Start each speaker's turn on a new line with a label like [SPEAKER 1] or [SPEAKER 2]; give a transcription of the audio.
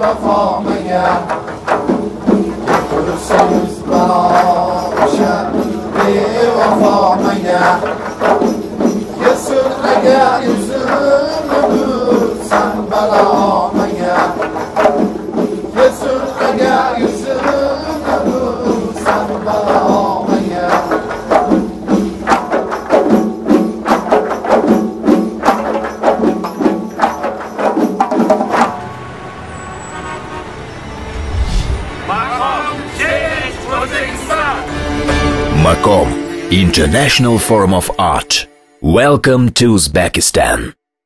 [SPEAKER 1] وفا مگر پرسوز باشد بی وفا مگر یه سر اگر yüzünü bulsan bela mگر یه سر اگر yüzünü bulsan bela mگر
[SPEAKER 2] Maqom International Forum of Art. Welcome to Uzbekistan.